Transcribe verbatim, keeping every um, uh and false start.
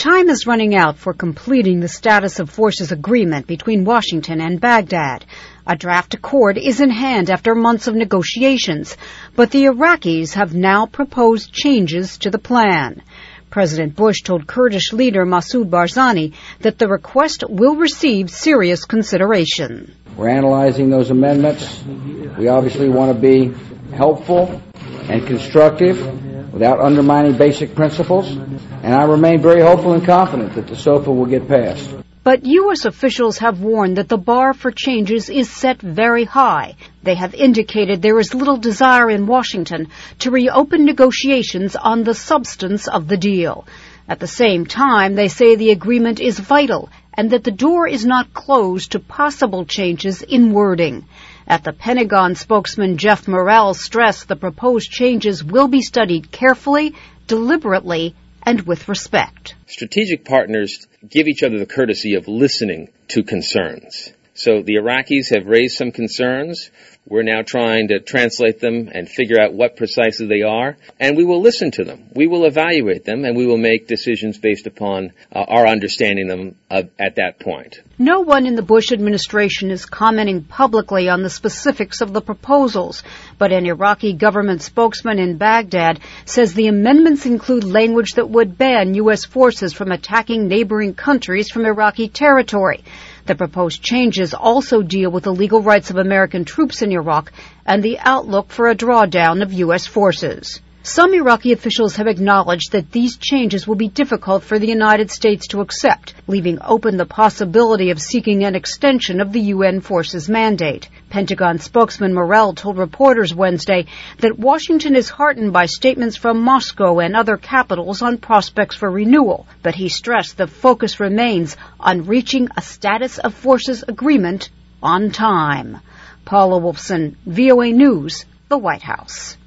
Time is running out for completing the status of forces agreement between Washington and Baghdad. A draft accord is in hand after months of negotiations, but the Iraqis have now proposed changes to the plan. President Bush told Kurdish leader Masoud Barzani that the request will receive serious consideration. We're analyzing those amendments. We obviously want to be helpful and constructive without undermining basic principles, and I remain very hopeful and confident that the SOFA will get passed. But U S officials have warned that the bar for changes is set very high. They have indicated there is little desire in Washington to reopen negotiations on the substance of the deal. At the same time, they say the agreement is vital and that the door is not closed to possible changes in wording. At the Pentagon, spokesman Jeff Morrell stressed the proposed changes will be studied carefully, deliberately, and with respect. Strategic partners give each other the courtesy of listening to concerns. So the Iraqis have raised some concerns. We're now trying to translate them and figure out what precisely they are, and we will listen to them. We will evaluate them, and we will make decisions based upon uh, our understanding them uh, at that point. No one in the Bush administration is commenting publicly on the specifics of the proposals, but an Iraqi government spokesman in Baghdad says the amendments include language that would ban U S forces from attacking neighboring countries from Iraqi territory. The proposed changes also deal with the legal rights of American troops in Iraq and the outlook for a drawdown of U S forces. Some Iraqi officials have acknowledged that these changes will be difficult for the United States to accept, leaving open the possibility of seeking an extension of the U N forces mandate. Pentagon spokesman Morrell told reporters Wednesday that Washington is heartened by statements from Moscow and other capitals on prospects for renewal, but he stressed the focus remains on reaching a status of forces agreement on time. Paula Wolfson, V O A News, the White House.